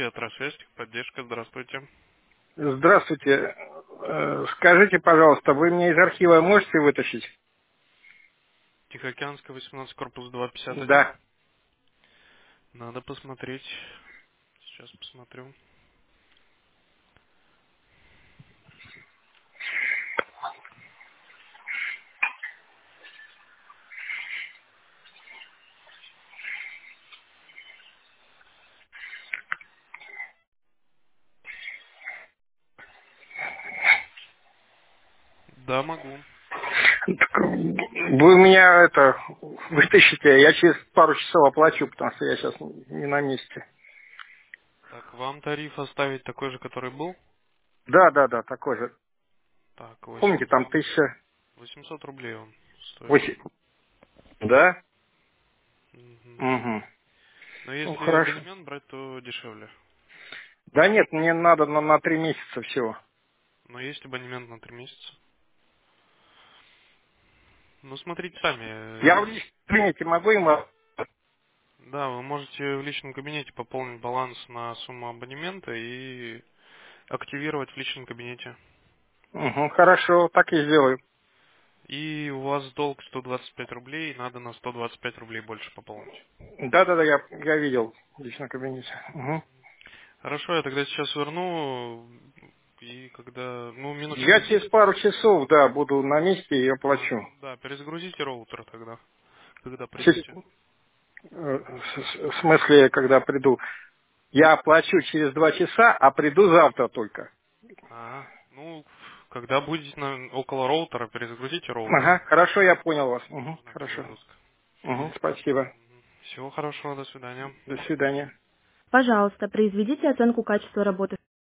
Петра, связь, поддержка, здравствуйте. Здравствуйте. Скажите, пожалуйста, вы мне из архива можете вытащить? Тихоокеанская, 18, корпус 251. Да. Надо посмотреть. Сейчас посмотрю. Да, могу. Так, вы меня вытащите, я через пару часов оплачу, потому что я сейчас не на месте. Так, вам тариф оставить такой же, который был? Да, такой же. Так, Помните, там 800 рублей он стоит. 1008. Да? Мгм. Угу. Но Ну, если хорошо. абонемент брать, то дешевле. Да нет, мне надо на 3 месяца всего. Но есть абонемент на 3 месяца. Ну, смотрите сами. Я в личном кабинете могу им... Да, вы можете в личном кабинете пополнить баланс на сумму абонемента и активировать в личном кабинете. Угу, хорошо, так и сделаю. И у вас долг 125 рублей, надо на 125 рублей больше пополнить. Да, я видел в личном кабинете. Угу. Хорошо, я тогда сейчас верну, и когда, ну, минут Я через через 10. пару часов, да, буду на месте и оплачу. Да, перезагрузите роутер тогда, когда Через- придете. в смысле, когда приду. Я оплачу через 2 часа, а приду завтра только. Ну, когда будете около роутера, перезагрузите роутер. Ага, хорошо, я понял вас. Угу, Нужна хорошо. перезагрузка. Угу, спасибо. Всего хорошего, до свидания. До свидания. Пожалуйста, произведите оценку качества работы